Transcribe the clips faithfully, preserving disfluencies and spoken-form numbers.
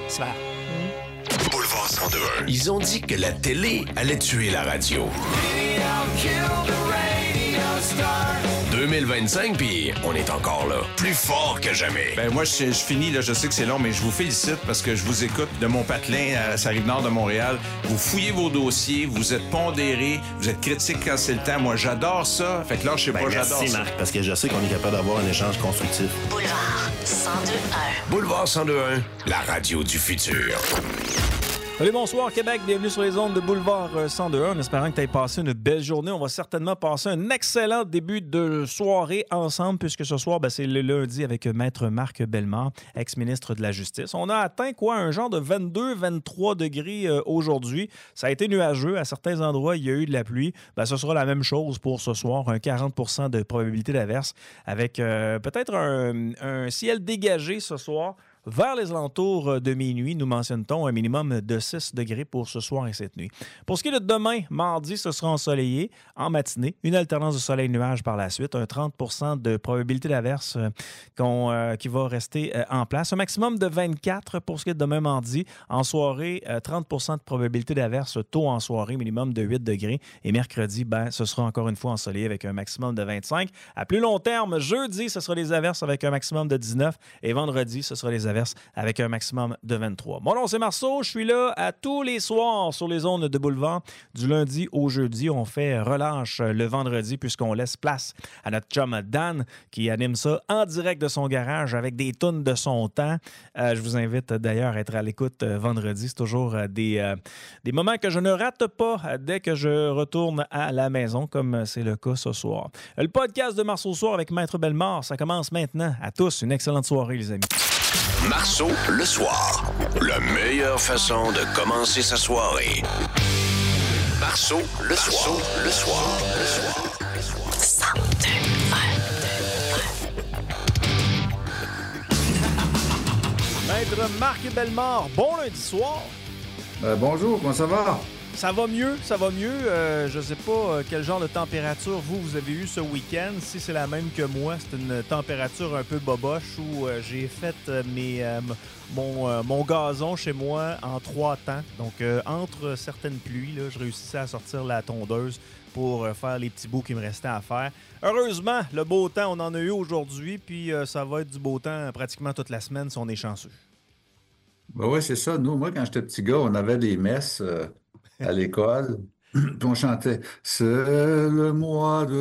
Super. Boulevard cent deux un. Ils ont dit que la télé allait tuer la radio. deux mille vingt-cinq, puis on est encore là. Plus fort que jamais. Ben moi, je, je finis, là, je sais que c'est long, mais je vous félicite parce que je vous écoute de mon patelin à la Rive-Nord de Montréal. Vous fouillez vos dossiers, vous êtes pondérés, vous êtes critiques quand c'est le temps. Moi, j'adore ça. Fait que là, je sais ben, pas, merci, j'adore ça. Marc, parce que je sais qu'on est capable d'avoir un échange constructif. Boulevard cent deux un. Boulevard cent deux un, la radio du futur. Salut, bonsoir Québec, bienvenue sur les ondes de Boulevard cent deux un, en espérant que tu aies passé une belle journée. On va certainement passer un excellent début de soirée ensemble, puisque ce soir, ben, c'est le lundi avec Maître Marc Bellemare, ex-ministre de la Justice. On a atteint quoi, un genre de vingt-deux vingt-trois degrés euh, aujourd'hui. Ça a été nuageux. À certains endroits, il y a eu de la pluie. Ben, ce sera la même chose pour ce soir, un quarante pour cent de probabilité d'averse, avec euh, peut-être un, un ciel dégagé ce soir. Vers les alentours de minuit, nous mentionne-t-on un minimum de six degrés pour ce soir et cette nuit. Pour ce qui est de demain, mardi, ce sera ensoleillé en matinée. Une alternance de soleil-nuage par la suite. Un trente pour cent de probabilité d'averse euh, qu'on, euh, qui va rester euh, en place. Un maximum de vingt-quatre pour ce qui est de demain mardi. En soirée, euh, trente pour cent de probabilité d'averse tôt en soirée, minimum de huit degrés. Et mercredi, ben, ce sera encore une fois ensoleillé avec un maximum de vingt-cinq. À plus long terme, jeudi, ce sera les averses avec un maximum de dix-neuf. Et vendredi, ce sera les averses avec un maximum de vingt-trois. Mon nom, c'est Marceau. Je suis là à tous les soirs sur les ondes de Boulevard. Du lundi au jeudi, on fait relâche le vendredi puisqu'on laisse place à notre chum Dan qui anime ça en direct de son garage avec des tonnes de son temps. Euh, je vous invite d'ailleurs à être à l'écoute euh, vendredi. C'est toujours euh, des, euh, des moments que je ne rate pas euh, dès que je retourne à la maison, comme c'est le cas ce soir. Le podcast de Marceau Soir avec Maître Bellemare, ça commence maintenant. À tous, une excellente soirée, les amis. Marceau, le soir. La meilleure façon de commencer sa soirée. Marceau, le soir. Marceau, le soir. Le soir. cent deux un. Maître Marc Bellemare, bon lundi soir. Euh, bonjour, comment ça va? Ça va mieux, ça va mieux. Euh, je ne sais pas euh, quel genre de température vous, vous avez eu ce week-end. Si c'est la même que moi, c'est une température un peu boboche où euh, j'ai fait euh, mes, euh, mon, euh, mon gazon chez moi en trois temps. Donc, euh, entre certaines pluies, là, je réussissais à sortir la tondeuse pour euh, faire les petits bouts qui me restaient à faire. Heureusement, le beau temps, on en a eu aujourd'hui, puis euh, ça va être du beau temps pratiquement toute la semaine si on est chanceux. Ben oui, c'est ça. Nous, moi, quand j'étais petit gars, on avait des messes euh, à l'école. Puis on chantait « C'est le mois de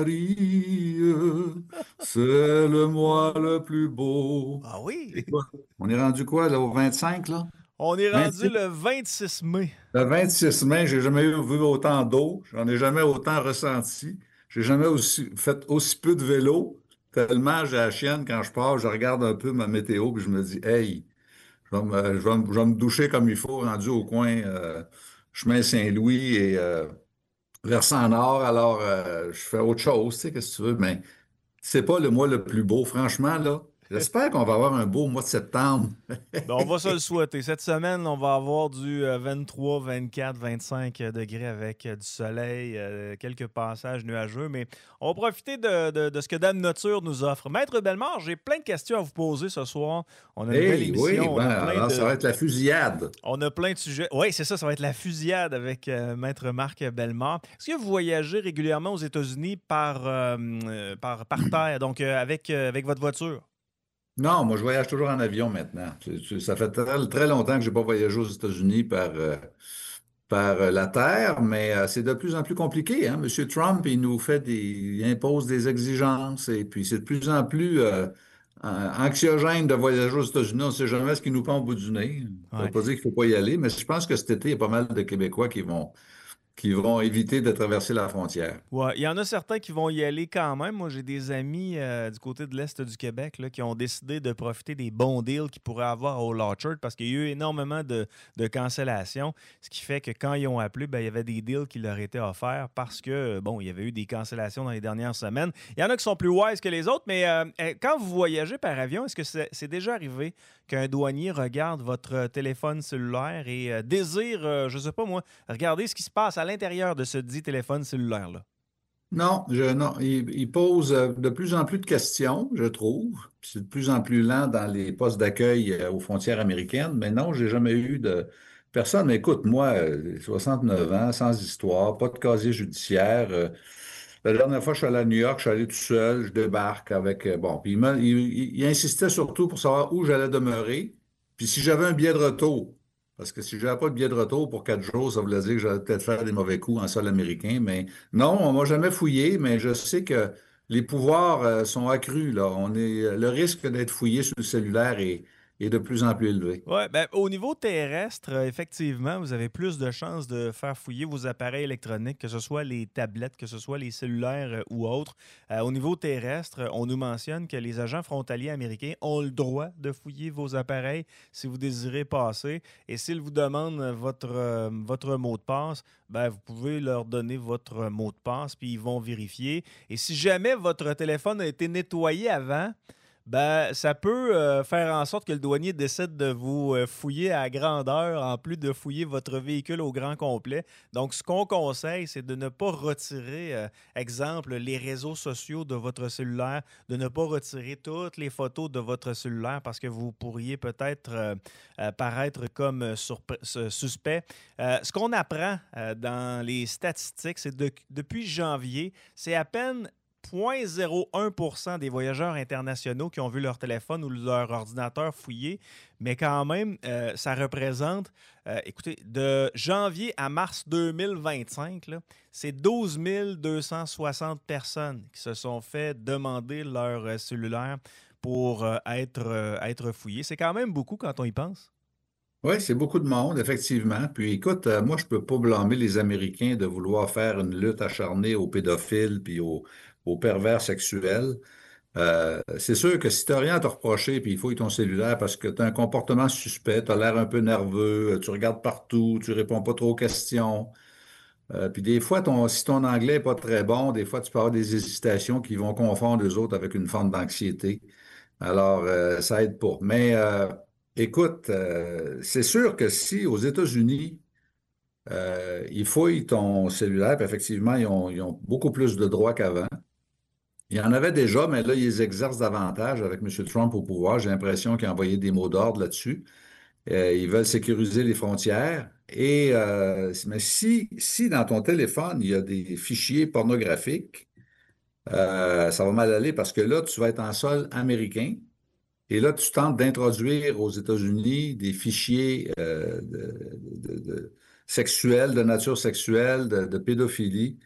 Marie, c'est le mois le plus beau. » Ah oui? Et quoi? On est rendu quoi, là, au vingt-cinq, là? On est rendu vingt-six? le vingt-six mai. Le vingt-six mai, j'ai jamais eu, vu autant d'eau. J'en ai jamais autant ressenti. J'ai jamais aussi, fait aussi peu de vélo. Tellement j'ai la chienne, quand je pars, je regarde un peu ma météo, puis je me dis « Hey! » Je vais, me, je, vais me, je vais me doucher comme il faut, rendu au coin euh, chemin Saint-Louis et euh, versant nord. Alors, euh, je fais autre chose, tu sais, qu'est-ce que tu veux. Mais c'est pas le mois le plus beau, franchement, là. J'espère qu'on va avoir un beau mois de septembre. Ben, on va se le souhaiter. Cette semaine, on va avoir du euh, vingt-trois, vingt-quatre, vingt-cinq degrés avec euh, du soleil, euh, quelques passages nuageux. Mais on va profiter de, de, de ce que Dame Nature nous offre. Maître Bellemare, j'ai plein de questions à vous poser ce soir. On a une Hey, belle émission. oui, on ben, a plein alors de... ça va être la fusillade. On a plein de sujets. Oui, c'est ça, ça va être la fusillade avec euh, Maître Marc Bellemare. Est-ce que vous voyagez régulièrement aux États-Unis par, euh, euh, par, par terre, donc euh, avec, euh, avec votre voiture? Non, moi, je voyage toujours en avion maintenant. C'est- c'est- Ça fait très, très longtemps que je n'ai pas voyagé aux États-Unis par, euh, par euh, la terre, mais euh, c'est de plus en plus compliqué, hein. Monsieur Trump, il nous fait des, il impose des exigences et puis c'est de plus en plus euh, euh, anxiogène de voyager aux États-Unis. On ne sait jamais ce qui nous prend au bout du nez. Ça ne Ouais. veut pas dire qu'il ne faut pas y aller, mais je pense que cet été, il y a pas mal de Québécois qui vont, qui vont éviter de traverser la frontière. Ouais, il y en a certains qui vont y aller quand même. Moi, j'ai des amis euh, du côté de l'Est du Québec là, qui ont décidé de profiter des bons deals qu'ils pourraient avoir au Lorchard parce qu'il y a eu énormément de, de cancellations, ce qui fait que quand ils ont appelé, ben, il y avait des deals qui leur étaient offerts parce que, bon, il y avait eu des cancellations dans les dernières semaines. Il y en a qui sont plus wise que les autres, mais euh, quand vous voyagez par avion, est-ce que c'est, c'est déjà arrivé qu'un douanier regarde votre téléphone cellulaire et euh, désire, euh, je sais pas moi, regarder ce qui se passe à l'intérieur de ce dit téléphone cellulaire-là? Non, je, non, il, il pose euh, de plus en plus de questions, je trouve. C'est de plus en plus lent dans les postes d'accueil euh, aux frontières américaines, mais non, j'ai jamais eu de personne. Mais écoute, moi, euh, soixante-neuf ans, sans histoire, pas de casier judiciaire. euh, la dernière fois, je suis allé à New York, je suis allé tout seul, je débarque avec. euh, bon, puis il, m'a- il- il- il insistait surtout pour savoir où j'allais demeurer, puis si j'avais un billet de retour. Parce que si je n'avais pas de billet de retour pour quatre jours, ça voulait dire que j'allais peut-être faire des mauvais coups en sol américain, mais non, on m'a jamais fouillé, mais je sais que les pouvoirs euh, sont accrus, là. On est, le risque d'être fouillé sur le cellulaire est, est de plus en plus élevé. Ouais, ben, au niveau terrestre, euh, effectivement, vous avez plus de chances de faire fouiller vos appareils électroniques, que ce soit les tablettes, que ce soit les cellulaires euh, ou autres. Euh, au niveau terrestre, on nous mentionne que les agents frontaliers américains ont le droit de fouiller vos appareils si vous désirez passer. Et s'ils vous demandent votre, euh, votre mot de passe, ben, vous pouvez leur donner votre mot de passe, puis ils vont vérifier. Et si jamais votre téléphone a été nettoyé avant, ben, ça peut euh, faire en sorte que le douanier décide de vous euh, fouiller à grandeur en plus de fouiller votre véhicule au grand complet. Donc, ce qu'on conseille, c'est de ne pas retirer, euh, exemple, les réseaux sociaux de votre cellulaire, de ne pas retirer toutes les photos de votre cellulaire parce que vous pourriez peut-être euh, euh, paraître comme euh, surpre- su- suspect. Euh, ce qu'on apprend euh, dans les statistiques, c'est que depuis janvier, c'est à peine zéro virgule zéro un pour cent des voyageurs internationaux qui ont vu leur téléphone ou leur ordinateur fouillé, mais quand même, euh, ça représente, euh, écoutez, de janvier à mars deux mille vingt-cinq, là, c'est douze mille deux cent soixante personnes qui se sont fait demander leur euh, cellulaire pour euh, être, euh, être fouillé. C'est quand même beaucoup quand on y pense. Oui, c'est beaucoup de monde, effectivement. Puis écoute, euh, moi, je peux pas blâmer les Américains de vouloir faire une lutte acharnée aux pédophiles puis aux, aux pervers sexuels. Euh, c'est sûr que si tu n'as rien à te reprocher, puis il faut ton cellulaire parce que tu as un comportement suspect, tu as l'air un peu nerveux, tu regardes partout, tu réponds pas trop aux questions. Euh, puis des fois, ton, si ton anglais n'est pas très bon, des fois, tu peux avoir des hésitations qui vont confondre les autres avec une forme d'anxiété. Alors, euh, ça aide pas. Mais euh, écoute, euh, c'est sûr que si aux États-Unis, euh, ils fouillent ton cellulaire, puis effectivement, ils ont, ils ont beaucoup plus de droits qu'avant. Il y en avait déjà, mais là, ils les exercent davantage avec M. Trump au pouvoir. J'ai l'impression qu'il a envoyé des mots d'ordre là-dessus. Euh, ils veulent sécuriser les frontières. Et, euh, mais si, si dans ton téléphone, il y a des fichiers pornographiques, euh, ça va mal aller parce que là, tu vas être en sol américain. Et là, tu tentes d'introduire aux États-Unis des fichiers euh, de, de- de- sexuels, de nature sexuelle, de, de pédophilie.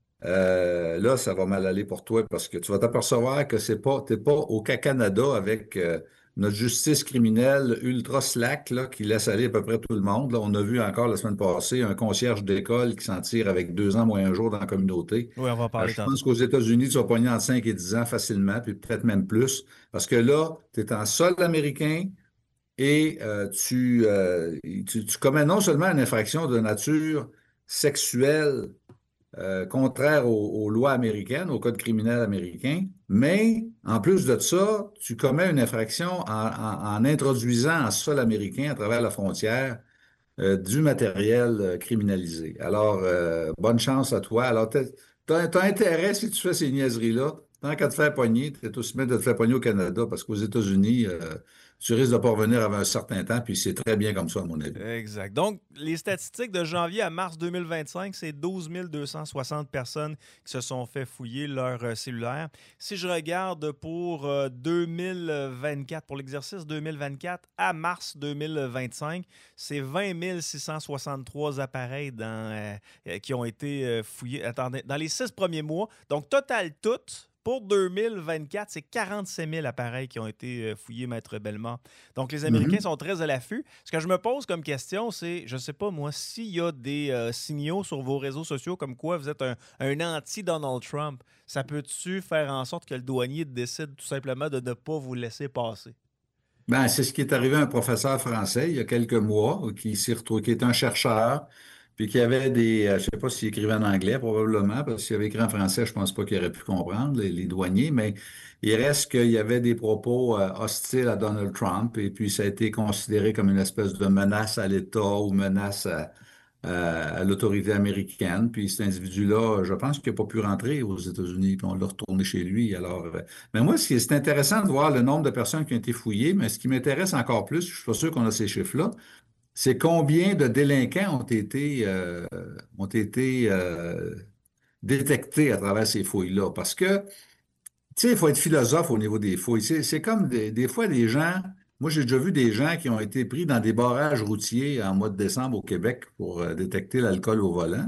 Euh, là, ça va mal aller pour toi parce que tu vas t'apercevoir que c'est pas, t'es pas au Canada avec euh, notre justice criminelle ultra slack là, qui laisse aller à peu près tout le monde. Là, on a vu encore la semaine passée un concierge d'école qui s'en tire avec deux ans moins un jour dans la communauté. Oui, on va en Euh, parler je tantôt. pense qu'aux États-Unis, tu vas pogner entre cinq et dix ans facilement, puis peut-être même plus, parce que là, tu es en sol américain et euh, tu, euh, tu, tu commets non seulement une infraction de nature sexuelle euh, contraire aux, aux lois américaines, au code criminel américain, mais en plus de ça, tu commets une infraction en, en- en introduisant en sol américain à travers la frontière euh, du matériel euh, criminalisé. Alors, euh, bonne chance à toi. Alors, t'as, t'as- t'as intérêt, si tu fais ces niaiseries-là, tant qu'à te faire pogner, t'es aussi bien de te faire pogner au Canada, parce qu'aux États-Unis, euh, tu risques de pas revenir avant un certain temps, puis c'est très bien comme ça, à mon avis. Exact. Donc, les statistiques de janvier à mars deux mille vingt-cinq, c'est douze mille deux cent soixante personnes qui se sont fait fouiller leur euh, cellulaire. Si je regarde pour euh, deux mille vingt-quatre, pour l'exercice deux mille vingt-quatre à mars deux mille vingt-cinq, c'est vingt mille six cent soixante-trois appareils dans, euh, euh, qui ont été euh, fouillés. Attendez, dans les six premiers mois. Donc, total tout. Pour deux mille vingt-quatre, c'est quarante-sept mille appareils qui ont été euh, fouillés, Maître Bellemare. Donc, les Américains Mhm. sont très à l'affût. Ce que je me pose comme question, c'est, je ne sais pas moi, s'il y a des euh, signaux sur vos réseaux sociaux comme quoi vous êtes un, un anti-Donald Trump, ça peut-tu faire en sorte que le douanier décide tout simplement de ne pas vous laisser passer? Ben, c'est ce qui est arrivé à un professeur français il y a quelques mois, qui s'est retrouvé, qui est un chercheur, puis qui avait des, euh, je sais pas s'il écrivait en anglais, probablement, parce qu'il avait écrit en français, je pense pas qu'il aurait pu comprendre, les, les douaniers, mais il reste qu'il y avait des propos euh, hostiles à Donald Trump, et puis ça a été considéré comme une espèce de menace à l'État ou menace à, à, à l'autorité américaine. Puis cet individu-là, je pense qu'il n'a pas pu rentrer aux États-Unis, puis on l'a retourné chez lui. Alors, euh, mais moi, c'est c'est intéressant de voir le nombre de personnes qui ont été fouillées, mais ce qui m'intéresse encore plus, je suis pas sûr qu'on a ces chiffres-là, c'est combien de délinquants ont été, euh, ont été euh, détectés à travers ces fouilles-là. Parce que tu sais, il faut être philosophe au niveau des fouilles. C'est c'est comme des, des fois des gens. Moi, j'ai déjà vu des gens qui ont été pris dans des barrages routiers en mois de décembre au Québec pour euh, détecter l'alcool au volant,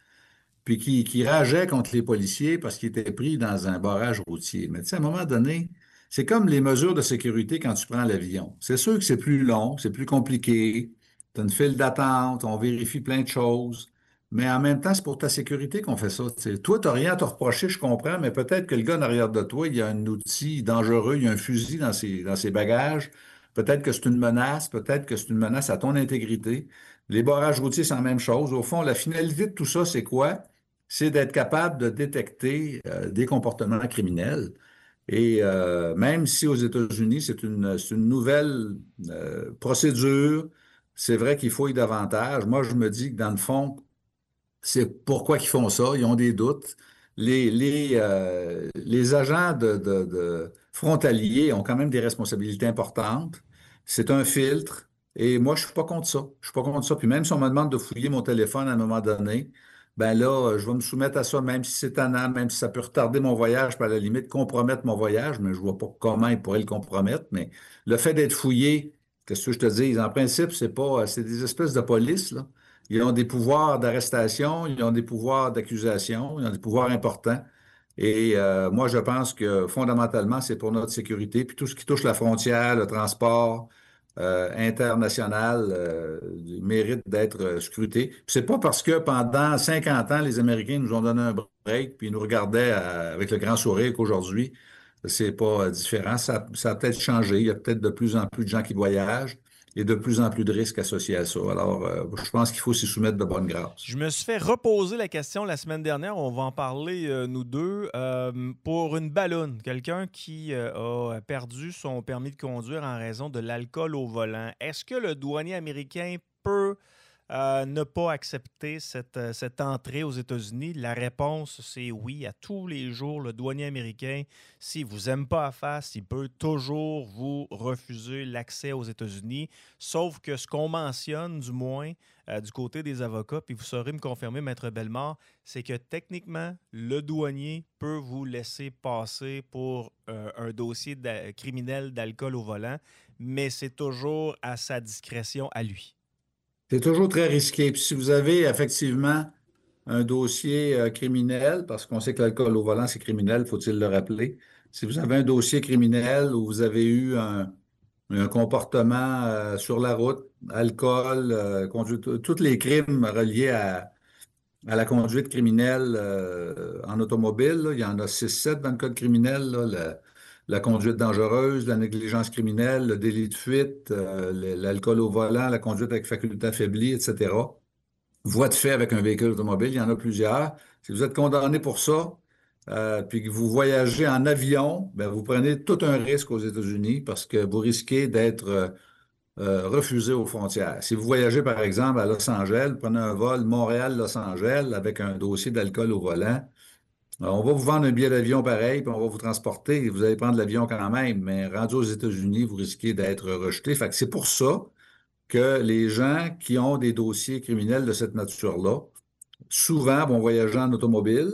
puis qui, qui rageaient contre les policiers parce qu'ils étaient pris dans un barrage routier. Mais tu sais, à un moment donné, c'est comme les mesures de sécurité quand tu prends l'avion. C'est sûr que c'est plus long, c'est plus compliqué. Tu as une file d'attente, on vérifie plein de choses. Mais en même temps, c'est pour ta sécurité qu'on fait ça. Tu sais. Toi, tu n'as rien à te reprocher, je comprends, mais peut-être que le gars en arrière de toi, il y a un outil dangereux, il y a un fusil dans ses, dans ses bagages. Peut-être que c'est une menace, peut-être que c'est une menace à ton intégrité. Les barrages routiers, c'est la même chose. Au fond, la finalité de tout ça, c'est quoi? C'est d'être capable de détecter euh, des comportements criminels. Et euh, même si aux États-Unis, c'est une, c'est une nouvelle euh, procédure, c'est vrai qu'il faut y davantage. Moi, je me dis que dans le fond, c'est pourquoi ils font ça, ils ont des doutes. Les, les, euh, les agents de, de- de frontaliers ont quand même des responsabilités importantes. C'est un filtre. Et moi, je suis pas contre ça. Je suis pas contre ça. Puis même si on me demande de fouiller mon téléphone à un moment donné, ben là, je vais me soumettre à ça, même si c'est tannant, même si ça peut retarder mon voyage, puis à la limite compromettre mon voyage, mais je vois pas comment il pourrait le compromettre. Mais le fait d'être fouillé, qu'est-ce que je te dis? En principe, c'est pas, c'est des espèces de police, là. Ils ont des pouvoirs d'arrestation, ils ont des pouvoirs d'accusation, ils ont des pouvoirs importants. Et euh, moi, je pense que fondamentalement, c'est pour notre sécurité. Puis tout ce qui touche la frontière, le transport euh, international euh, mérite d'être euh, scruté. Puis c'est pas parce que pendant cinquante ans, les Américains nous ont donné un break, puis ils nous regardaient à- avec le grand sourire qu'aujourd'hui, c'est pas euh, différent. Ça, ça a peut-être changé. Il y a peut-être de plus en plus de gens qui voyagent et de plus en plus de risques associés à ça. Alors, euh, je pense qu'il faut s'y soumettre de bonne grâce. Je me suis fait reposer la question la semaine dernière. On va en parler, euh, nous deux. Euh, pour une balloune, quelqu'un qui euh, a perdu son permis de conduire en raison de l'alcool au volant. Est-ce que le douanier américain peut euh, ne pas accepter cette, euh, cette entrée aux États-Unis? La réponse, c'est oui. À tous les jours, le douanier américain, s'il ne vous aime pas à face, il peut toujours vous refuser l'accès aux États-Unis. Sauf que ce qu'on mentionne, du moins, euh, du côté des avocats, puis vous saurez me confirmer, Maître Bellemare, c'est que techniquement, le douanier peut vous laisser passer pour euh, un dossier d'a- criminel d'alcool au volant, mais c'est toujours à sa discrétion à lui. C'est toujours très risqué. Puis si vous avez effectivement un dossier euh, criminel, parce qu'on sait que l'alcool au volant, c'est criminel, faut-il le rappeler. Si vous avez un dossier criminel où vous avez eu un, un comportement euh, sur la route, alcool, euh, conduite, tous les crimes reliés à, à la conduite criminelle euh, en automobile, là, il y en a six sept dans le code criminel, là, la, la conduite dangereuse, la négligence criminelle, le délit de fuite, euh, le- l'alcool au volant, la conduite avec faculté affaiblie, et cetera. Voie de fait avec un véhicule automobile, il y en a plusieurs. Si vous êtes condamné pour ça, euh, puis que vous voyagez en avion, ben, vous prenez tout un risque aux États-Unis parce que vous risquez d'être euh, euh, refusé aux frontières. Si vous voyagez, par exemple, à Los Angeles, prenez un vol Montréal-Los Angeles avec un dossier d'alcool au volant, euh, on va vous vendre un billet d'avion pareil, puis on va vous transporter. Vous allez prendre l'avion quand même, mais rendu aux États-Unis, vous risquez d'être rejeté. Fait que c'est pour ça que les gens qui ont des dossiers criminels de cette nature-là, souvent vont voyager en automobile,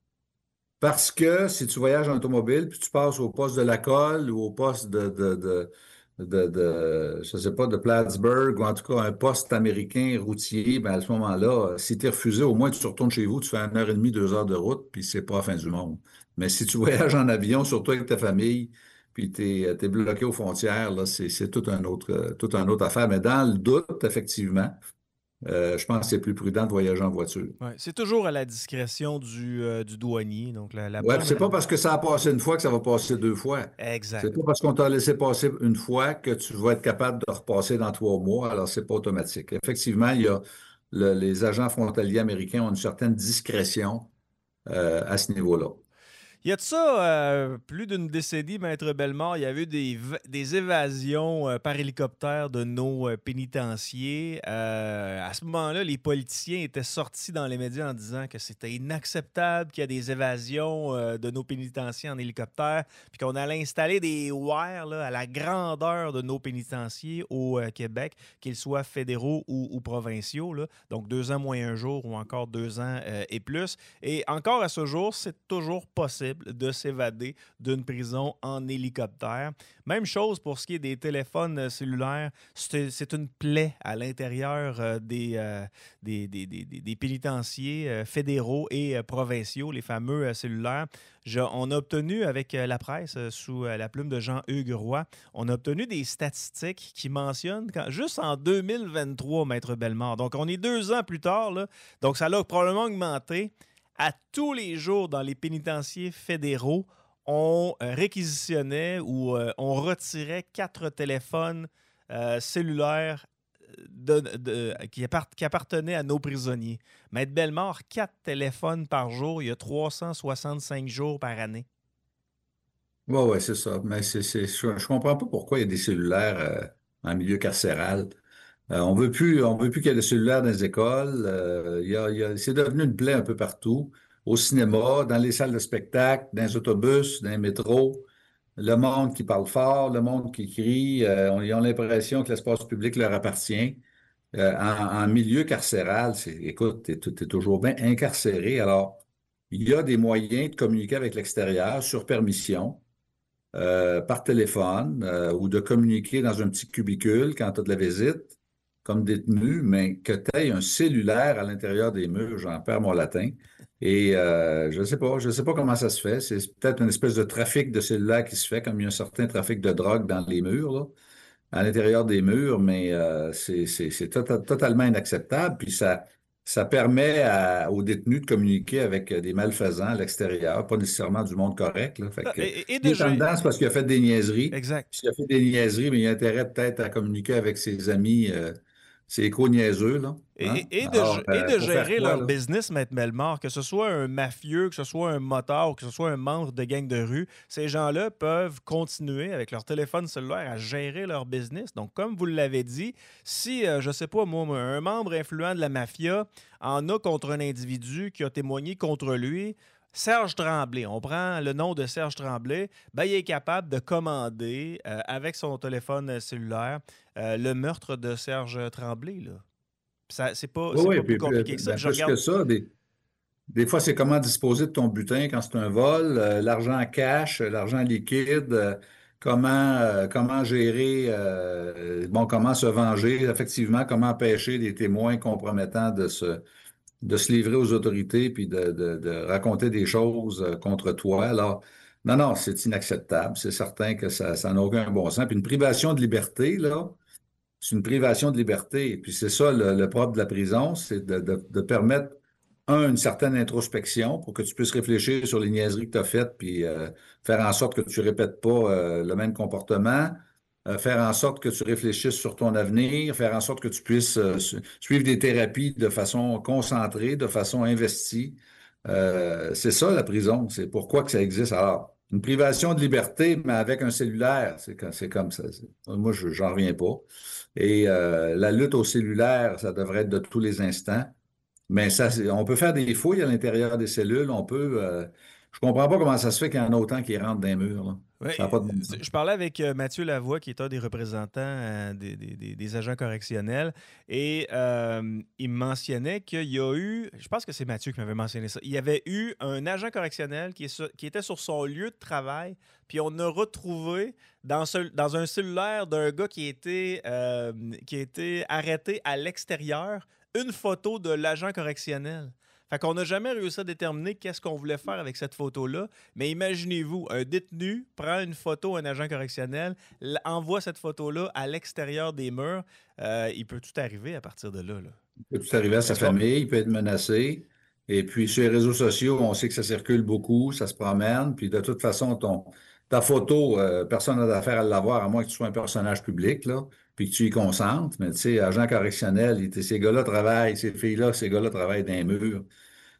parce que si tu voyages en automobile, puis tu passes au poste de la Colle ou au poste de, de, de, de, de, je sais pas, de Plattsburgh, ou en tout cas un poste américain routier, ben à ce moment-là, si tu es refusé, au moins tu retournes chez vous, tu fais une heure et demie, deux heures de route, puis c'est pas la fin du monde. Mais si tu voyages en avion, surtout avec ta famille, puis tu es, bloqué aux frontières, là, c'est, c'est tout un autre, euh, tout un autre affaire. Mais dans le doute, effectivement, euh, je pense que c'est plus prudent de voyager en voiture. Ouais, c'est toujours à la discrétion du, euh, du douanier. Donc, la, la Ouais, bonne... puis c'est pas parce que ça a passé une fois que ça va passer deux fois. Exact. C'est pas parce qu'on t'a laissé passer une fois que tu vas être capable de repasser dans trois mois, alors c'est pas automatique. Effectivement, il y a le- les agents frontaliers américains ont une certaine discrétion euh, à ce niveau-là. Il y a de ça, euh, plus d'une décennie, Maître Bellemare, il y avait eu des, v- des évasions euh, par hélicoptère de nos euh, pénitenciers. Euh, à ce moment-là, les politiciens étaient sortis dans les médias en disant que c'était inacceptable qu'il y ait des évasions euh, de nos pénitenciers en hélicoptère, puis qu'on allait installer des wires là, à la grandeur de nos pénitenciers au euh, Québec, qu'ils soient fédéraux ou, ou provinciaux. Là. Donc deux ans moins un jour ou encore deux ans euh, et plus. Et encore à ce jour, c'est toujours possible de s'évader d'une prison en hélicoptère. Même chose pour ce qui est des téléphones euh, cellulaires. C'est, c'est une plaie à l'intérieur euh, des, euh, des, des, des, des- des pénitenciers euh, fédéraux et euh, provinciaux, les fameux euh, cellulaires. Je- on a obtenu avec euh, la presse, euh, sous euh, la plume de Jean-Hugues Roy, on a obtenu des statistiques qui mentionnent quand, juste en deux mille vingt-trois, Maître Bellemare. Donc, on est deux ans plus tard, là, donc ça a probablement augmenté. À tous les jours dans les pénitenciers fédéraux, on euh, réquisitionnait ou euh, on retirait quatre téléphones euh, cellulaires de- de- qui, appart- qui appartenaient à nos prisonniers. Maître Bellemare, quatre téléphones par jour, il y a trois cent soixante-cinq jours par année. Oui, oui, c'est ça. Mais c'est, c'est, je ne comprends pas pourquoi il y a des cellulaires euh, en milieu carcéral. Euh, on veut plus, on veut plus qu'il y ait des cellulaires dans les écoles. Euh, il y a, il y a- c'est devenu une plaie un peu partout. Au cinéma, dans les salles de spectacle, dans les autobus, dans les métros. Le monde qui parle fort, le monde qui crie, euh, on- ils ont l'impression que l'espace public leur appartient. Euh, en, en milieu carcéral, c'est, écoute, t'es, t'es toujours bien incarcéré. Alors, il y a des moyens de communiquer avec l'extérieur sur permission, euh, par téléphone, euh, ou de communiquer dans un petit cubicule quand tu as de la visite, comme détenu, mais que tu aies un cellulaire à l'intérieur des murs, j'en perds mon latin. Et euh, je ne sais pas, je sais pas comment ça se fait. C'est peut-être une espèce de trafic de cellulaires qui se fait, comme il y a un certain trafic de drogue dans les murs, là, à l'intérieur des murs, mais euh, c'est c'est- c'est tota- totalement inacceptable. Puis ça, ça permet à- aux détenus de communiquer avec des malfaisants à l'extérieur, pas nécessairement du monde correct. Là. Fait Ah, que, Et, et- et s'il de est en gé- dedans, c'est parce qu'il a fait des niaiseries. Exact. S'il a fait des niaiseries, mais il a intérêt peut-être à communiquer avec ses amis, euh, ses co-niaiseux, là. Et, Hein? et- et de, Alors, g- et euh, de faut faire gérer quoi, leur là? business, Maître Bellemare, que ce soit un mafieux, que ce soit un motard, que ce soit un membre de gang de rue, ces gens-là peuvent continuer avec leur téléphone cellulaire à gérer leur business. Donc, comme vous l'avez dit, si, euh, je sais pas moi, moi, un membre influent de la mafia en a contre un individu qui a témoigné contre lui, Serge Tremblay, on prend le nom de Serge Tremblay, ben, il est capable de commander euh, avec son téléphone cellulaire euh, le meurtre de Serge Tremblay, là. Ça, c'est pas, Oui, c'est oui, pas plus puis, puis, compliqué que ça. ben, Puis je plus regarde. que ça, des, des fois, c'est comment disposer de ton butin quand c'est un vol, euh, l'argent cash, euh, l'argent liquide, euh, comment, euh, comment gérer, euh, bon, comment se venger, effectivement, comment empêcher des témoins compromettants de se, de se livrer aux autorités puis de, de, de raconter des choses euh, contre toi. Alors, non, non, c'est inacceptable. C'est certain que ça, ça n'a aucun bon sens. Puis une privation de liberté, là, c'est une privation de liberté. Puis c'est ça le, le propre de la prison, c'est de, de, de permettre, un, une certaine introspection pour que tu puisses réfléchir sur les niaiseries que tu as faites, puis euh, faire en sorte que tu répètes pas euh, le même comportement, euh, faire en sorte que tu réfléchisses sur ton avenir, faire en sorte que tu puisses euh, su- suivre des thérapies de façon concentrée, de façon investie. Euh, c'est ça la prison, c'est pourquoi que ça existe. Alors, une privation de liberté, mais avec un cellulaire, c'est comme, c'est comme ça. C'est- Moi, je, j'en reviens pas. Et euh, la lutte au cellulaire, ça devrait être de tous les instants. Mais ça, c'est- on peut faire des fouilles à l'intérieur des cellules. On peut. Euh, je comprends pas comment ça se fait qu'il y en a autant qui rentrent dans les murs, là. Ouais, Ça n'a pas de bon euh, sens. je parlais avec euh, Mathieu Lavoie, qui est un des représentants euh, des, des- des- des agents correctionnels, et euh, il me mentionnait qu'il y a eu, je pense que c'est Mathieu qui m'avait mentionné ça, il y avait eu un agent correctionnel qui, est sur- qui était sur son lieu de travail, puis on a retrouvé dans, ce- dans un cellulaire d'un gars qui était, euh, qui a été arrêté à l'extérieur une photo de l'agent correctionnel. Fait qu'on n'a jamais réussi à déterminer qu'est-ce qu'on voulait faire avec cette photo-là. Mais imaginez-vous, un détenu prend une photo, un agent correctionnel, l- envoie cette photo-là à l'extérieur des murs. Euh, il peut tout arriver à partir de là, là. Il peut tout arriver à sa N'est-ce pas? famille, il peut être menacé. Et puis, sur les réseaux sociaux, on sait que ça circule beaucoup, ça se promène. Puis, de toute façon, ton, ta photo, euh, personne n'a d'affaire à l'avoir, à moins que tu sois un personnage public, là, puis que tu y consentes. Mais tu sais, agent correctionnel, il- ces gars-là travaillent, ces filles-là, ces gars-là travaillent dans les murs.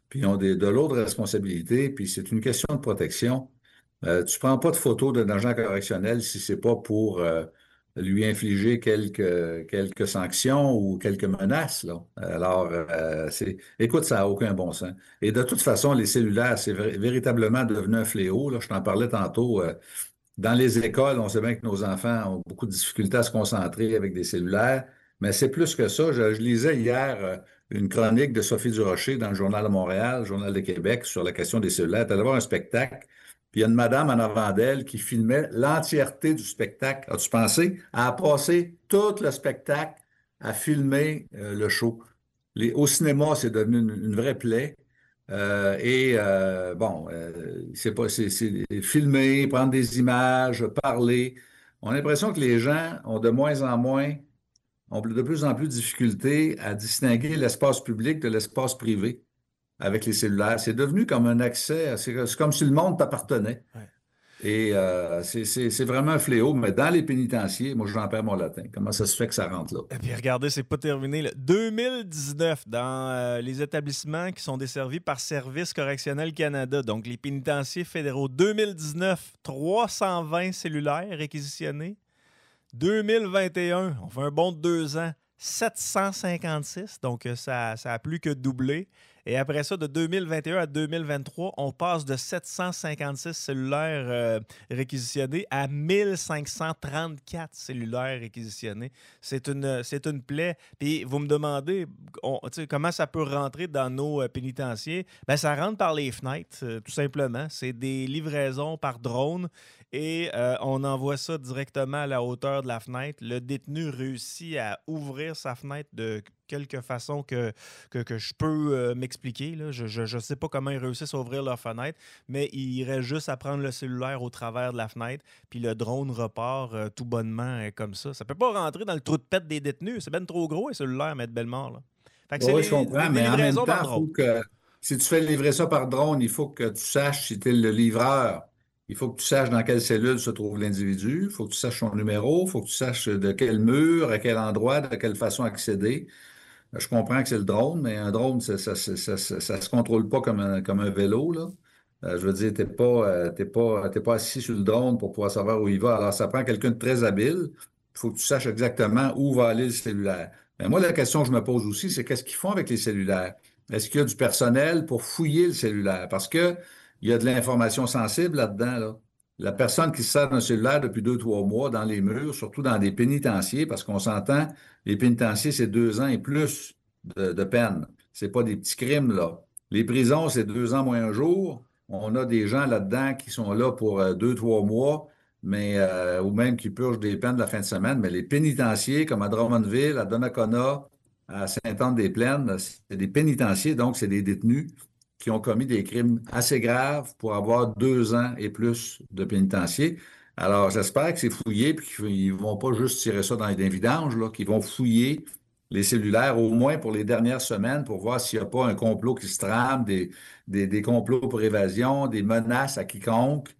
puis ils ont des, de lourdes responsabilités, puis c'est une question de protection. Euh, tu prends pas de photo d'un agent correctionnel si c'est pas pour euh, lui infliger quelques, quelques sanctions ou quelques menaces, là. Alors, euh, c'est, écoute, ça n'a aucun bon sens. Et de toute façon, les cellulaires, c'est ver- véritablement devenu un fléau, là. Je t'en parlais tantôt. Euh, dans les écoles, on sait bien que nos enfants ont beaucoup de difficultés à se concentrer avec des cellulaires, mais c'est plus que ça. Je, je lisais hier euh, une chronique de Sophie Durocher dans le Journal de Montréal, Journal de Québec, sur la question des cellulaires. Elle allait voir un spectacle, puis il y a une madame en avant d'elle qui filmait l'entièreté du spectacle. As-tu pensé? Elle a passé tout le spectacle à filmer euh, le show. Les- au cinéma, c'est devenu une, une vraie plaie. Euh, et euh, bon, euh, c'est pas, c'est, c'est filmer, prendre des images, parler. On a l'impression que les gens ont de moins en moins, ont de plus en plus de difficultés à distinguer l'espace public de l'espace privé avec les cellulaires. C'est devenu comme un accès, c'est c'est comme si le monde t'appartenait. Ouais. Et euh, c'est c'est- c'est vraiment un fléau, mais dans les pénitenciers, moi j'en perds mon latin. Comment ça se fait que ça rentre là? Et puis regardez, c'est pas terminé. Là. deux mille dix-neuf, dans euh, les établissements qui sont desservis par Service correctionnel Canada, donc les pénitenciers fédéraux, deux mille dix-neuf, trois cent vingt cellulaires réquisitionnés. deux mille vingt et un, on fait un bond de deux ans, sept cent cinquante-six, donc euh, ça, ça a plus que doublé. Et après ça, de deux mille vingt et un à deux mille vingt-trois, on passe de sept cent cinquante-six cellulaires euh, réquisitionnés à mille cinq cent trente-quatre cellulaires réquisitionnés. C'est une, c'est une plaie. Puis vous me demandez on, tu sais, comment ça peut rentrer dans nos euh, pénitenciers. Bien, ça rentre par les fenêtres, euh, tout simplement. C'est des livraisons par drone et euh, on envoie ça directement à la hauteur de la fenêtre. Le détenu réussit à ouvrir sa fenêtre de quelque façon que, que, que je peux euh, m'expliquer. Là. Je ne sais pas comment ils réussissent à ouvrir leur fenêtre, mais il reste juste à prendre le cellulaire au travers de la fenêtre, puis le drone repart euh, tout bonnement euh, comme ça. Ça peut pas rentrer dans le trou de pète des détenus. C'est bien trop gros, un cellulaire, Maître Bellemare. Là. Fait que c'est Oui, les, je comprends, des mais en même livraisons temps, par il faut drone. que si tu fais livrer ça par drone, il faut que tu saches si tu es le livreur. Il faut que tu saches dans quelle cellule se trouve l'individu. Il faut que tu saches son numéro. Il faut que tu saches de quel mur, à quel endroit, de quelle façon accéder. Je comprends que c'est le drone, mais un drone, ça, ça, ça, ça, ça- ça se contrôle pas comme un, comme un vélo, là. Euh, je veux dire, t'es pas, euh, t'es pas, t'es pas assis sur le drone pour pouvoir savoir où il va. Alors, ça prend quelqu'un de très habile. Il faut que tu saches exactement où va aller le cellulaire. Mais moi, la question que je me pose aussi, c'est qu'est-ce qu'ils font avec les cellulaires? Est-ce qu'il y a du personnel pour fouiller le cellulaire? Parce que il y a de l'information sensible là-dedans, là. La personne qui se sert d'un cellulaire depuis deux, trois mois dans les murs, surtout dans des pénitenciers, parce qu'on s'entend, les pénitenciers, c'est deux ans et plus de, de peine. C'est pas des petits crimes, là. Les prisons, c'est deux ans moins un jour. On a des gens là-dedans qui sont là pour euh, deux, trois mois, mais euh, ou même qui purgent des peines de la fin de semaine. Mais les pénitenciers, comme à Drummondville, à Donnacona, à Sainte-Anne-des-Plaines, c'est des pénitenciers, donc c'est des détenus qui ont commis des crimes assez graves pour avoir deux ans et plus de pénitencier. Alors, j'espère que c'est fouillé, puis qu'ils ne vont pas juste tirer ça dans les vidanges, là, qu'ils vont fouiller les cellulaires, au moins pour les dernières semaines, pour voir s'il n'y a pas un complot qui se trame, des, des, des complots pour évasion, des menaces à quiconque,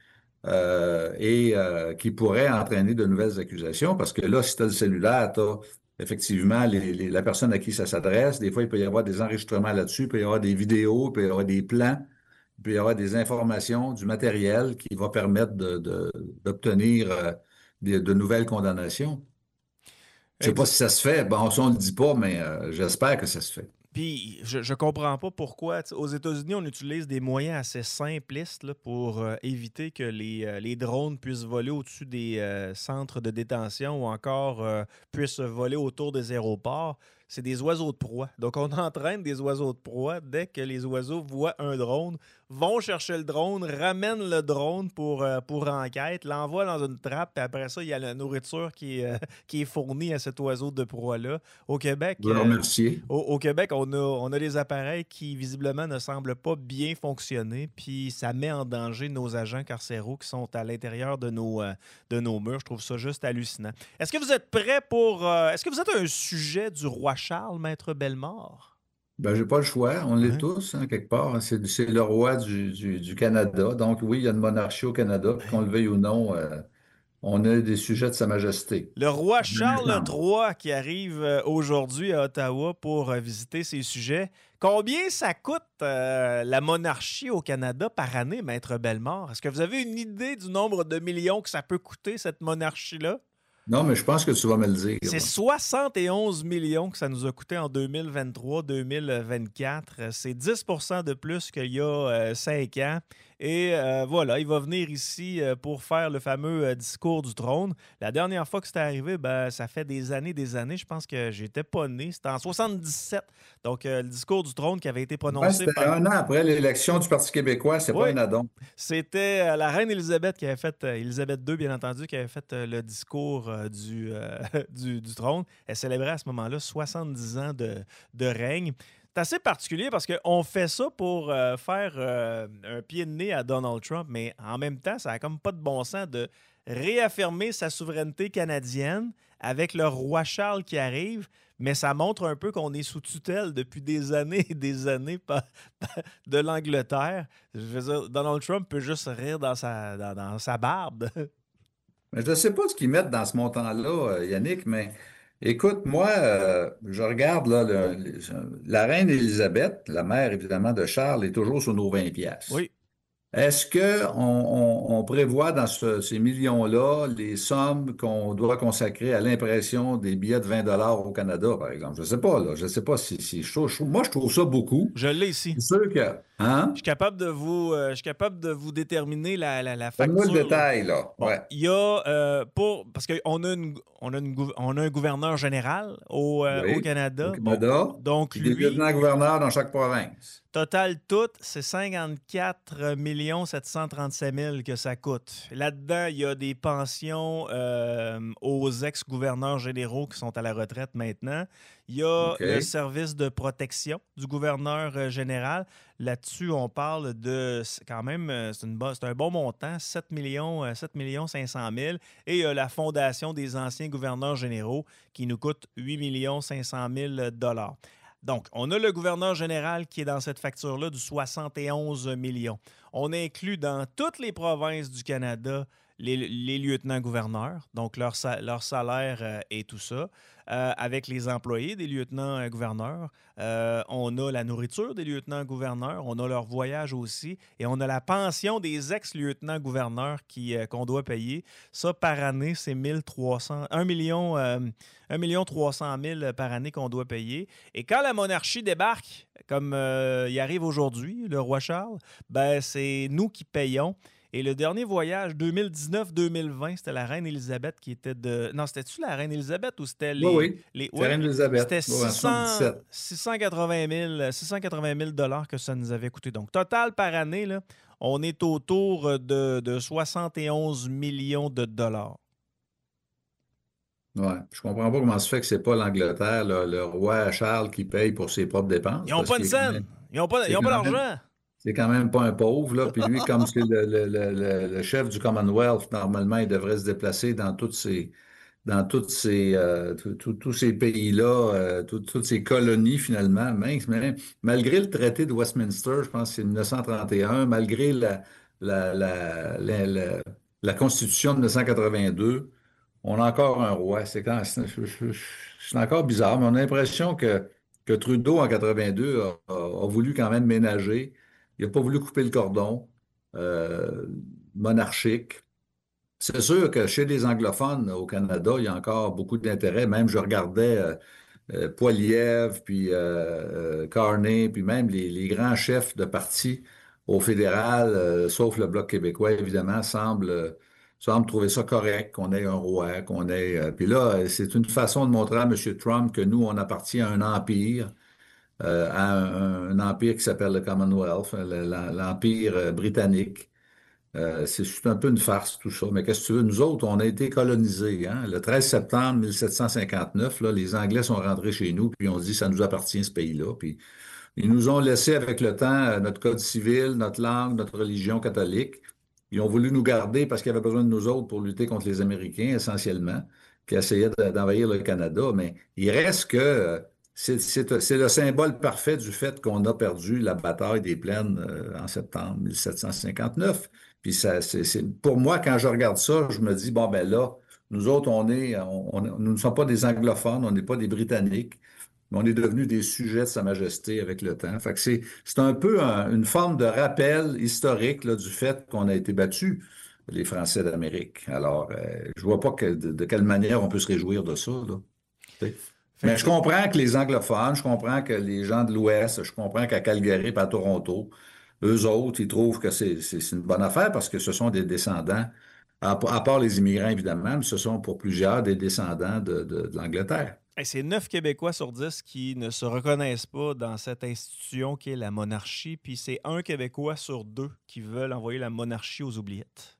euh, et euh, qui pourraient entraîner de nouvelles accusations. Parce que là, si tu as le cellulaire, tu as effectivement les, les- la personne à qui ça s'adresse. Des fois, il peut y avoir des enregistrements là-dessus, il peut y avoir des vidéos, il peut y avoir des plans, il peut y avoir des informations, du matériel qui va permettre de, de- d'obtenir euh, des- de nouvelles condamnations. Je sais pas Ex- si ça se fait. Bon, ça, on ne le dit pas, mais euh, j'espère que ça se fait. Puis, je, je comprends pas pourquoi. Tu sais, aux États-Unis, on utilise des moyens assez simplistes là, pour euh, éviter que les, euh, les drones puissent voler au-dessus des euh, centres de détention ou encore euh, puissent voler autour des aéroports. C'est des oiseaux de proie. Donc, on entraîne des oiseaux de proie. Dès que les oiseaux voient un drone, vont chercher le drone, ramènent le drone pour, euh, pour enquête, l'envoient dans une trappe, puis après ça, il y a la nourriture qui est, euh, qui est fournie à cet oiseau de proie-là. Au Québec, Je vous euh, remercie. au, au Québec, on a, on a des appareils qui visiblement ne semblent pas bien fonctionner, puis ça met en danger nos agents carcéraux qui sont à l'intérieur de nos, euh, de nos murs. Je trouve ça juste hallucinant. Est-ce que vous êtes prêts pour... euh, est-ce que vous êtes un sujet du roi Charles, Maître Bellemare? Ben, j'ai pas le choix. On l'est Hein? tous, hein, quelque part. C'est, c'est le roi du, du- du Canada. Donc, oui, il y a une monarchie au Canada, puis qu'on le veuille ou non, euh, on a des sujets de Sa Majesté. Le roi En Charles décembre. trois qui arrive euh, aujourd'hui à Ottawa pour euh, visiter ces sujets. Combien ça coûte euh, la monarchie au Canada par année, Maître Bellemare? Est-ce que vous avez une idée du nombre de millions que ça peut coûter, cette monarchie-là? Non, mais je pense que tu vas me le dire. C'est soixante et onze millions que ça nous a coûté en deux mille vingt-trois deux mille vingt-quatre. C'est dix pour cent de plus qu'il y a euh, cinq ans. Et euh, voilà, il va venir ici euh, pour faire le fameux euh, discours du trône. La dernière fois que c'était arrivé, ben, ça fait des années, des années. Je pense que j'étais pas né. C'était en soixante-dix-sept. Donc, euh, le discours du trône qui avait été Ouais, prononcé c'était par... un an après l'élection du Parti québécois, c'est Oui. pas un addon. C'était euh, la reine Élisabeth qui avait fait, euh, Élisabeth deux, bien entendu, qui avait fait euh, le discours euh, du, euh, du, du trône. Elle célébrait à ce moment-là soixante-dix ans de, de règne. C'est assez particulier parce qu'on fait ça pour euh, faire euh, un pied de nez à Donald Trump, mais en même temps, ça n'a comme pas de bon sens de réaffirmer sa souveraineté canadienne avec le roi Charles qui arrive, mais ça montre un peu qu'on est sous tutelle depuis des années et des années par- par- de l'Angleterre. Je veux dire, Donald Trump peut juste rire dans sa, dans, dans sa barbe. Mais je ne sais pas ce qu'ils mettent dans ce montant-là, euh, Yannick, mais écoute, moi, euh, je regarde là, le- le- la reine Élisabeth, la mère évidemment de Charles, est toujours sur nos vingt piastres. Oui. Est-ce qu'on on, on prévoit dans ce- ces millions-là les sommes qu'on doit consacrer à l'impression des billets de vingt dollars au Canada, par exemple? Je ne sais pas, là. Je ne sais pas si, si je trouve- je trouve- moi, je trouve ça beaucoup. Je l'ai ici. C'est sûr que, hein? Je suis capable de vous, euh, je suis capable de vous déterminer la, la, la Donne-moi facture. le là. détail, là. Bon, Ouais. il y a, euh, pour, parce qu'on a, une, on a, une gou- on a un gouverneur général au, euh, Oui, au Canada. au Canada. Bon, donc, Puis des lui, lieutenants-gouverneurs dans chaque province. total tout, c'est cinquante-quatre millions sept cent trente-sept mille que ça coûte. Là-dedans, il y a des pensions euh, aux ex-gouverneurs généraux qui sont à la retraite maintenant. Il y a OK. le service de protection du gouverneur euh, général. Là-dessus, on parle de, c'est quand même, euh, c'est, une bo- c'est un bon montant, sept millions, euh, sept millions cinq cent mille. Et il y a la Fondation des anciens gouverneurs généraux qui nous coûte huit millions cinq cent mille dollars. Donc, on a le gouverneur général qui est dans cette facture-là du soixante et onze millions. On inclut dans toutes les provinces du Canada les, les lieutenants-gouverneurs, donc leur, sa- leur salaire euh, et tout ça, euh, avec les employés des lieutenants-gouverneurs. Euh, on a la nourriture des lieutenants-gouverneurs, on a leur voyage aussi, et on a la pension des ex-lieutenants-gouverneurs qui, euh, qu'on doit payer. Ça, par année, c'est mille trois cents, un million, euh, un million trois cent mille par année qu'on doit payer. Et quand la monarchie débarque, comme euh, il arrive aujourd'hui, le roi Charles, ben c'est nous qui payons. Et le dernier voyage, deux mille dix-neuf deux mille vingt, c'était la reine Élisabeth qui était de... Non, c'était-tu la reine Élisabeth ou c'était les... Oui, oui. les... C'est Reine Élisabeth. C'était Oui, en six cents, soixante-dix-sept. six cent quatre-vingt mille, six cent quatre-vingt mille dollars que ça nous avait coûté. Donc, total par année, là, on est autour de, de soixante et onze millions de dollars. Ouais. Je comprends pas comment ça se fait que c'est pas l'Angleterre, là, le roi Charles qui paye pour ses propres dépenses. Ils n'ont parce pas une qu'il est quand scène. même- Ils n'ont pas, c'est ils ont pas quand même- d'argent. C'est quand même pas un pauvre, là. Puis lui, comme c'est le, le- le- le- le chef du Commonwealth, normalement, il devrait se déplacer dans toutes ces, dans toutes ces, euh, tout- tout- tous ces pays-là, euh, tout- toutes ces colonies, finalement. Mince, mais malgré le traité de Westminster, je pense que c'est mille neuf cent trente et un, malgré la, la, la, la, la- la Constitution de mille neuf cent quatre-vingt-deux, on a encore un roi. C'est quand, c'est c'est- c'est encore bizarre, mais on a l'impression que, que Trudeau, en quatre-vingt-deux, a, a- a voulu quand même ménager. Il n'a pas voulu couper le cordon euh, monarchique. C'est sûr que chez les anglophones au Canada, il y a encore beaucoup d'intérêt. Même je regardais euh, euh, Poilievre, puis euh, euh, Carney, puis même les, les grands chefs de parti au fédéral, euh, sauf le Bloc québécois, évidemment, semblent, euh, semblent trouver ça correct, qu'on ait un roi, qu'on ait... euh, puis là, euh, c'est une façon de montrer à M. Trump que nous, on appartient à un empire, euh, à un, un empire qui s'appelle le Commonwealth, le- la- l'empire euh, britannique. Euh, c'est juste un peu une farce, tout ça. Mais qu'est-ce que tu veux? Nous autres, on a été colonisés. Hein? Le treize septembre mille sept cent cinquante-neuf, là, les Anglais sont rentrés chez nous, puis on dit ça nous appartient, ce pays-là. Puis ils nous ont laissé avec le temps euh, notre code civil, notre langue, notre religion catholique. Ils ont voulu nous garder parce qu'ils avaient besoin de nous autres pour lutter contre les Américains, essentiellement, qui essayaient de- d'envahir le Canada. Mais il reste que euh, c'est c'est- c'est le symbole parfait du fait qu'on a perdu la bataille des plaines euh, en septembre mille sept cent cinquante-neuf. Puis ça, c'est, c'est- pour moi, quand je regarde ça, je me dis, bon, ben là, nous autres, on est, on, on- nous ne sommes pas des anglophones, on n'est pas des Britanniques, mais on est devenus des sujets de Sa Majesté avec le temps. Fait que c'est, c'est un peu un- une forme de rappel historique là, du fait qu'on a été battus, les Français d'Amérique. Alors, euh, je vois pas que- de, de quelle manière on peut se réjouir de ça, là. Tu sais. Fait Mais que je c'est- comprends que les anglophones, je comprends que les gens de l'Ouest, je comprends qu'à Calgary et à Toronto, eux autres, ils trouvent que c'est c'est- c'est une bonne affaire parce que ce sont des descendants, à, à part les immigrants évidemment, mais ce sont pour plusieurs des descendants de, de- de l'Angleterre. hey, c'est neuf Québécois sur dix qui ne se reconnaissent pas dans cette institution qui est la monarchie, puis c'est un Québécois sur deux qui veulent envoyer la monarchie aux oubliettes.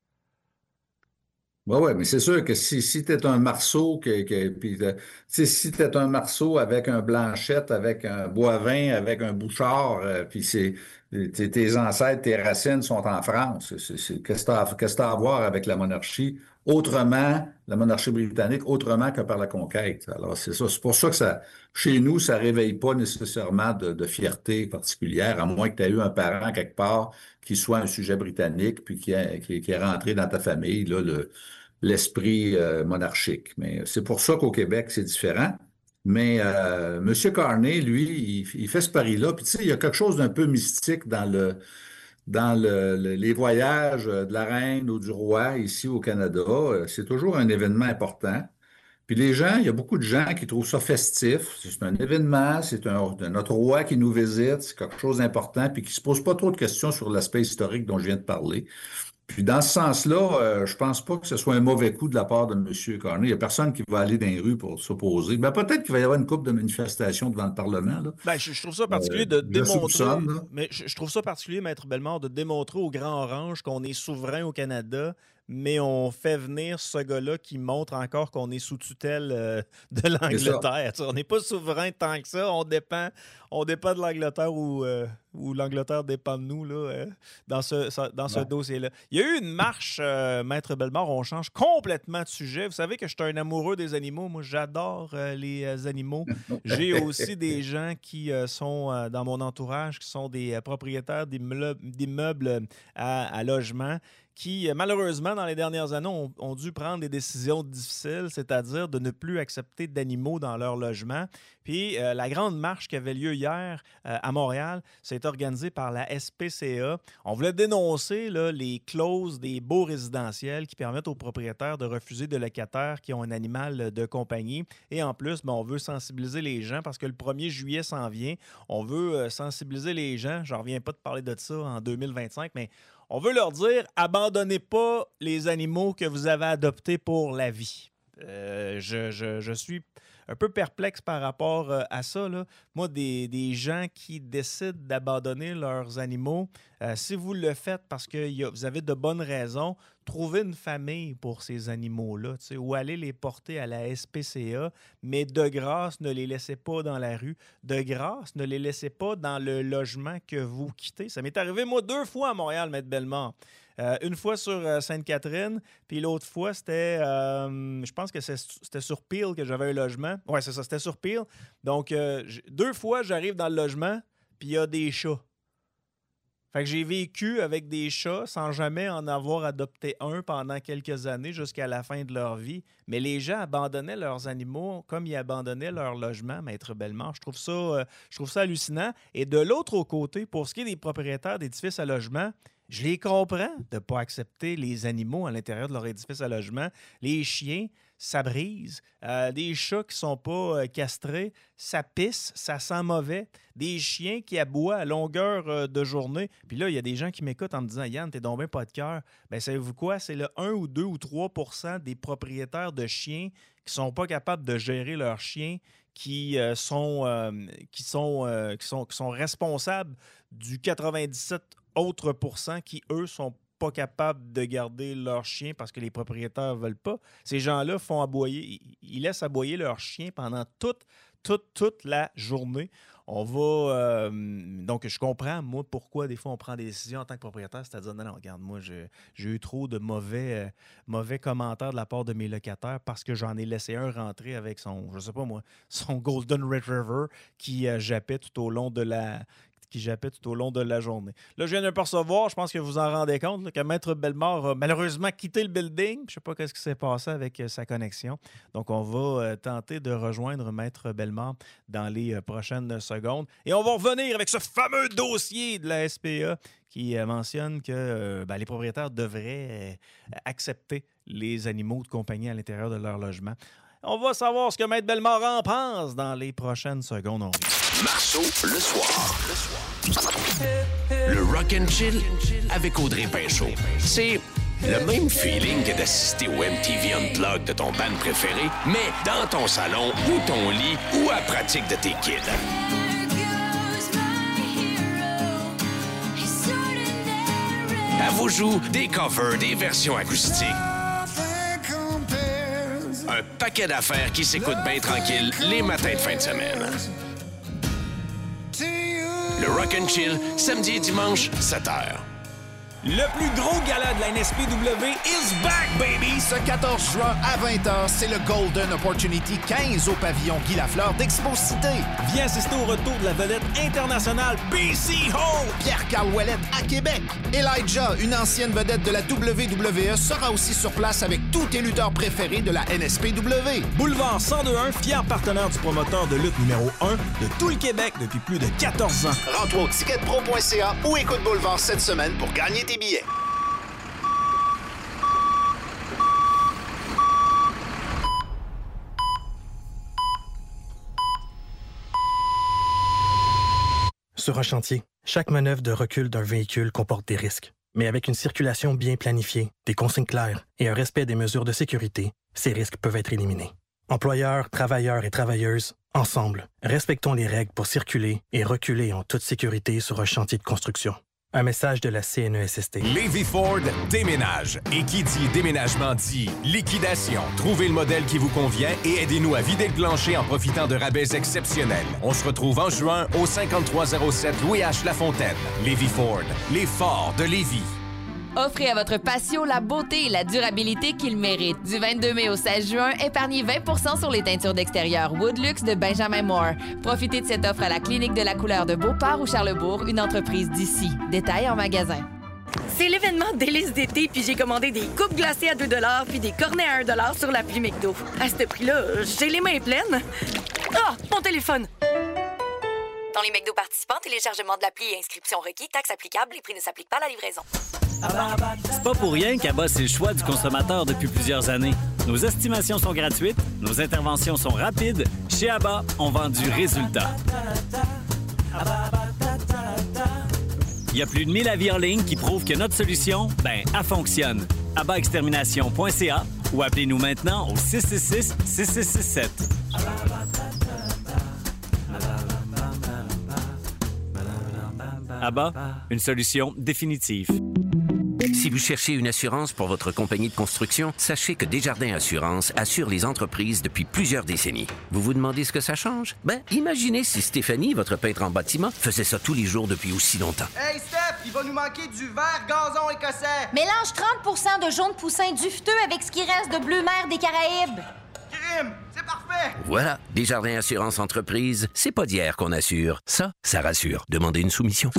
Oui, ouais, mais c'est sûr que si, si tu es un Marceau, que, que, puis, euh, tu sais, si tu es un Marceau avec un Blanchette, avec un Boivin, avec un Bouchard, euh, puis c'est, tes tes ancêtres, tes racines sont en France. C'est- c'est- Qu'est-ce que tu as, qu'est-ce que t'as à voir avec la monarchie autrement, la monarchie britannique, autrement que par la conquête? Alors, c'est ça. C'est pour ça que ça, chez nous, ça réveille pas nécessairement de, de fierté particulière, à moins que tu aies eu un parent quelque part qui soit un sujet britannique, puis qui est, qui, est qui est rentré dans ta famille, là, le l'esprit euh, monarchique. Mais c'est pour ça qu'au Québec, c'est différent. Mais euh, M. Carney, lui, il, il fait ce pari-là. Puis tu sais, il y a quelque chose d'un peu mystique dans le dans le, le- les voyages de la reine ou du roi ici au Canada. Euh, C'est toujours un événement important. Puis les gens, il y a beaucoup de gens qui trouvent ça festif. C'est un événement, c'est un, notre roi qui nous visite, c'est quelque chose d'important, puis qui se pose pas trop de questions sur l'aspect historique dont je viens de parler. Puis dans ce sens-là, euh, je pense pas que ce soit un mauvais coup de la part de M. Carney. Il n'y a personne qui va aller dans les rues pour s'opposer. Ben, peut-être qu'il va y avoir une couple de manifestations devant le Parlement, là. Ben, je, je trouve ça Euh, particulier de je démontrer, soupçonne, là. mais je, je trouve ça particulier, Maître Bellemare, de démontrer au Grand Orange qu'on est souverain au Canada, mais on fait venir ce gars-là qui montre encore qu'on est sous tutelle euh, de C'est ça. l'Angleterre. Tu sais, on n'est pas souverain tant que ça, on dépend, on dépend de l'Angleterre ou, euh, ou l'Angleterre dépend de nous là, euh, dans ce, ça- dans ce Ouais. dossier-là. Il y a eu une marche, euh, Maître Bellemare, on change complètement de sujet. Vous savez que je suis un amoureux des animaux. Moi, j'adore euh, les euh, animaux. J'ai aussi des gens qui euh, sont euh, dans mon entourage, qui sont des euh, propriétaires d'immeubles d'immeubles, euh, à, à logement, qui, euh, malheureusement, dans les dernières années, ont, ont dû prendre des décisions difficiles, c'est-à-dire de ne plus accepter d'animaux dans leur logement. Puis euh, la grande marche qui avait lieu hier euh, à Montréal, c'est organisé par la S P C A. On voulait dénoncer là, les clauses des baux résidentiels qui permettent aux propriétaires de refuser de locataires qui ont un animal de compagnie. Et en plus, ben, on veut sensibiliser les gens parce que le premier juillet s'en vient. On veut euh, sensibiliser les gens. Je ne reviens pas de parler de ça en deux mille vingt-cinq, mais on veut leur dire, abandonnez pas les animaux que vous avez adoptés pour la vie. Euh, je, je- je suis un peu perplexe par rapport euh, à ça, là. Moi, des, des gens qui décident d'abandonner leurs animaux, euh, si vous le faites parce que y a- vous avez de bonnes raisons, trouvez une famille pour ces animaux-là, tu sais, ou allez les porter à la S P C A, mais de grâce, ne les laissez pas dans la rue. De grâce, ne les laissez pas dans le logement que vous quittez. Ça m'est arrivé, moi, deux fois à Montréal, Maître Bellemare. Euh, une fois sur euh, Sainte-Catherine, puis l'autre fois, c'était, euh, je pense que c'est- c'était sur Peel que j'avais un logement. Ouais, c'est ça, c'était sur Peel. Donc, euh, j- deux fois, j'arrive dans le logement, puis il y a des chats. Fait que j'ai vécu avec des chats sans jamais en avoir adopté un pendant quelques années jusqu'à la fin de leur vie. Mais les gens abandonnaient leurs animaux comme ils abandonnaient leur logement, Maître Bellemare. Je trouve ça, euh, je trouve ça hallucinant. Et de l'autre côté, pour ce qui est des propriétaires d'édifices à logement, je les comprends de ne pas accepter les animaux à l'intérieur de leur édifice à logement. Les chiens, ça brise. Euh, des chats qui ne sont pas euh, castrés, ça pisse, ça sent mauvais. Des chiens qui aboient à longueur euh, de journée. Puis là, il y a des gens qui m'écoutent en me disant « Yann, t'es donc bien pas de cœur. » Bien, savez-vous quoi? C'est le un ou deux ou trois pour cent des propriétaires de chiens qui sont pas capables de gérer leurs chiens, qui, euh, sont, euh, qui, sont, euh, qui, sont, qui sont responsables du quatre-vingt-dix-sept autres pourcents qui, eux, sont pas capables de garder leurs chiens parce que les propriétaires veulent pas. Ces gens-là font aboyer, ils, ils laissent aboyer leurs chiens pendant toute, toute, toute la journée. On va... euh, donc, je comprends, moi, pourquoi des fois on prend des décisions en tant que propriétaire, c'est-à-dire, non, non, regarde, moi, j'ai, j'ai eu trop de mauvais, euh, mauvais commentaires de la part de mes locataires parce que j'en ai laissé un rentrer avec son, je sais pas moi, son Golden Retriever qui euh, jappait tout au long de la qui jappait tout au long de la journée. Là, je viens de le percevoir, je pense que vous en rendez compte, là, que Maître Bellemare a malheureusement quitté le building. Je ne sais pas ce qui s'est passé avec euh, sa connexion. Donc, on va euh, tenter de rejoindre Maître Bellemare dans les euh, prochaines secondes. Et on va revenir avec ce fameux dossier de la S P A qui euh, mentionne que euh, ben, les propriétaires devraient euh, accepter les animaux de compagnie à l'intérieur de leur logement. On va savoir ce que Maître Bellemare en pense dans les prochaines secondes. On Marceau, le soir. Le Rock and Chill avec Audrey Pinchot. C'est le même feeling que d'assister au M T V Unplugged de ton band préféré, mais dans ton salon ou ton lit ou à la pratique de tes kids. À vous joue des covers, des versions acoustiques. Un paquet d'affaires qui s'écoutent bien tranquille les matins de fin de semaine. Le Rock and Chill, samedi et dimanche, sept heures. Le plus gros gala de la N S P W is back, baby! Ce quatorze juin à vingt heures, c'est le Golden Opportunity quinze au pavillon Guy Lafleur d'Expo-Cité. Viens assister au retour de la vedette internationale P C Ho! Pierre-Carl Ouellette à Québec. Elijah, une ancienne vedette de la W W E, sera aussi sur place avec tous tes lutteurs préférés de la N S P W. Boulevard cent deux un, fier partenaire du promoteur de lutte numéro un de tout le Québec depuis plus de quatorze ans. Rends-toi au ticketpro point c a ou écoute Boulevard cette semaine pour gagner tes billets. Sur un chantier, chaque manœuvre de recul d'un véhicule comporte des risques. Mais avec une circulation bien planifiée, des consignes claires et un respect des mesures de sécurité, ces risques peuvent être éliminés. Employeurs, travailleurs et travailleuses, ensemble, respectons les règles pour circuler et reculer en toute sécurité sur un chantier de construction. Un message de la C N E S S T. Lévis Ford déménage. Et qui dit déménagement dit liquidation. Trouvez le modèle qui vous convient et aidez-nous à vider le plancher en profitant de rabais exceptionnels. On se retrouve en juin au cinquante-trois zéro sept Louis H. Lafontaine. Lévis Ford, les forts de Lévis. Offrez à votre patio la beauté et la durabilité qu'il mérite. Du vingt-deux mai au seize juin, épargnez vingt pour cent sur les teintures d'extérieur Woodlux de Benjamin Moore. Profitez de cette offre à la Clinique de la couleur de Beauport ou Charlebourg, une entreprise d'ici. Détails en magasin. C'est l'événement délice d'été, puis j'ai commandé des coupes glacées à deux dollars puis des cornets à un dollar sur l'appli McDo. À ce prix-là, j'ai les mains pleines. Ah, mon téléphone! Dans les McDo participants, téléchargement de l'appli et inscription requis, taxes applicables, les prix ne s'appliquent pas à la livraison. C'est pas pour rien qu'Abba, c'est le choix du consommateur depuis plusieurs années. Nos estimations sont gratuites, nos interventions sont rapides. Chez Abba, on vend du résultat. Il y a plus de mille avis en ligne qui prouvent que notre solution, ben, elle fonctionne. abba extermination point c a ou appelez-nous maintenant au six six six, six six six sept. Abba, une solution définitive. Si vous cherchez une assurance pour votre compagnie de construction, sachez que Desjardins Assurance assure les entreprises depuis plusieurs décennies. Vous vous demandez ce que ça change? Ben, imaginez si Stéphanie, votre peintre en bâtiment, faisait ça tous les jours depuis aussi longtemps. Hey Steph, il va nous manquer du vert gazon écossais! Mélange trente pour cent de jaune poussin dufteux avec ce qui reste de bleu mer des Caraïbes. Crime, c'est parfait! Voilà, Desjardins Assurance Entreprise, c'est pas d'hier qu'on assure. Ça, ça rassure. Demandez une soumission.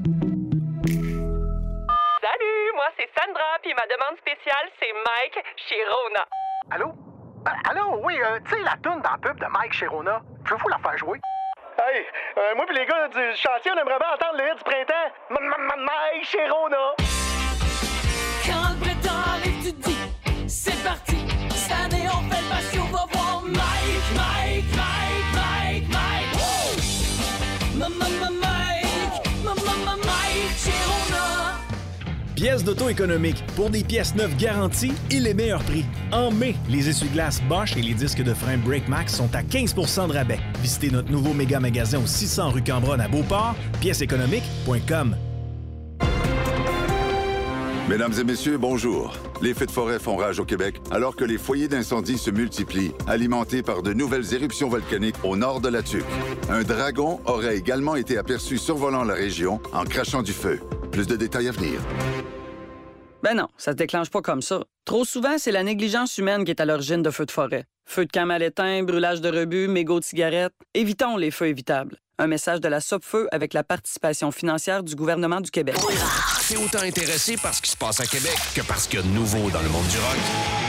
C'est Sandra, puis ma demande spéciale, c'est Mike chez Rona. Allô? Ben, allô, oui, euh, tu sais, la toune dans le pub de Mike chez Rona, pouvez-vous la faire jouer? Hey, euh, moi pis les gars du chantier, on aimerait bien entendre le hit du printemps. Mike chez Rona. Quand le printemps arrive, tu te dis, c'est parti. Cette année, on fait le patio, on va voir Mike, Mike, Mike, Mike, Mike. Woo! Mike, Mike chez Rona. Pièces d'auto économique. Pour des pièces neuves garanties et les meilleurs prix. En mai, les essuie-glaces Bosch et les disques de frein Brake Max sont à quinze pour cent de rabais. Visitez notre nouveau méga magasin au six cents rue Cambronne à Beauport, pièces économiques point com. Mesdames et messieurs, bonjour. Les feux de forêt font rage au Québec alors que les foyers d'incendie se multiplient, alimentés par de nouvelles éruptions volcaniques au nord de la Tuque. Un dragon aurait également été aperçu survolant la région en crachant du feu. Plus de détails à venir. Ben non, ça se déclenche pas comme ça. Trop souvent, c'est la négligence humaine qui est à l'origine de feux de forêt. Feux de camp mal éteints, brûlage de rebut, mégots de cigarettes. Évitons les feux évitables. Un message de la Sopfeu avec la participation financière du gouvernement du Québec. T'es autant intéressé par ce qui se passe à Québec que par ce qu'il y a de nouveau dans le monde du rock.